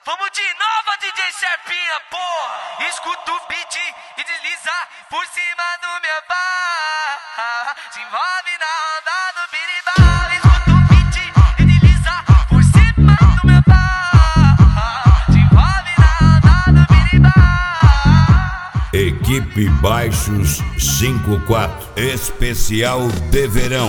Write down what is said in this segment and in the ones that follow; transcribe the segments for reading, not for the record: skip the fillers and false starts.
Vamos de novo, DJ Serpinha, porra! Escuta o beat e desliza por cima do meu bar. Se envolve na onda do birimbau. Escuta o beat e desliza por cima do meu bar. Se envolve na onda do birimbau. Equipe Baixos 54, especial de verão.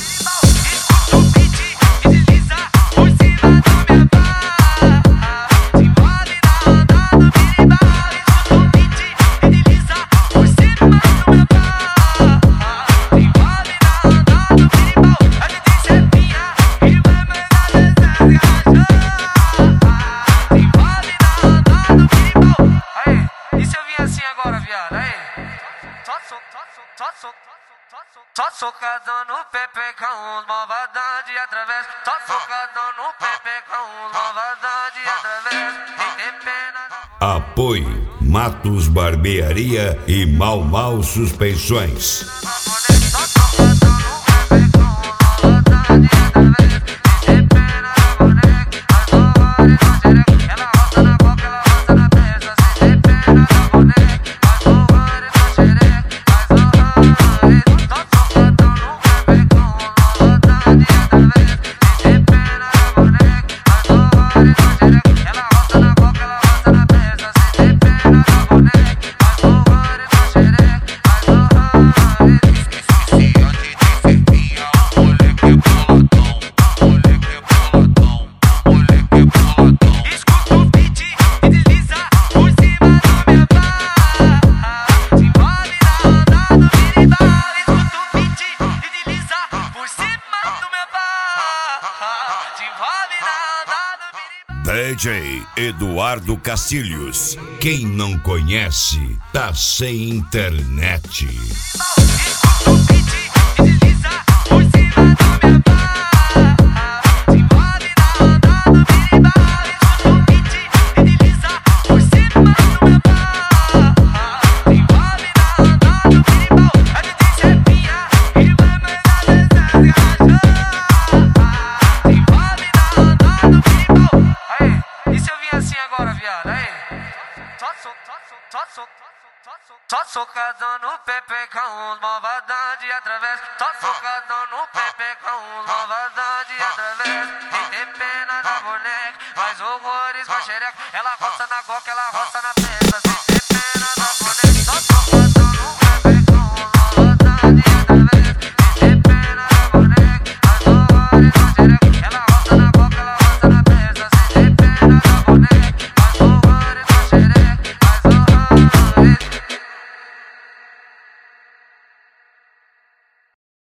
Só socadão no pepe com os malvadade através. Só socadão no pepe com os malvadade através. Tem pena. Apoio Matos Barbearia e Mau Mau Suspensões. DJ Eduardo Cacilhos. Quem não conhece, tá sem internet. Só socadão no pepe com os malvadade através. Só socadão no pepe com os malvadade através. Tem pena da boneca, faz horrores com a xereca. Ela roça na boca, ela roça na testa.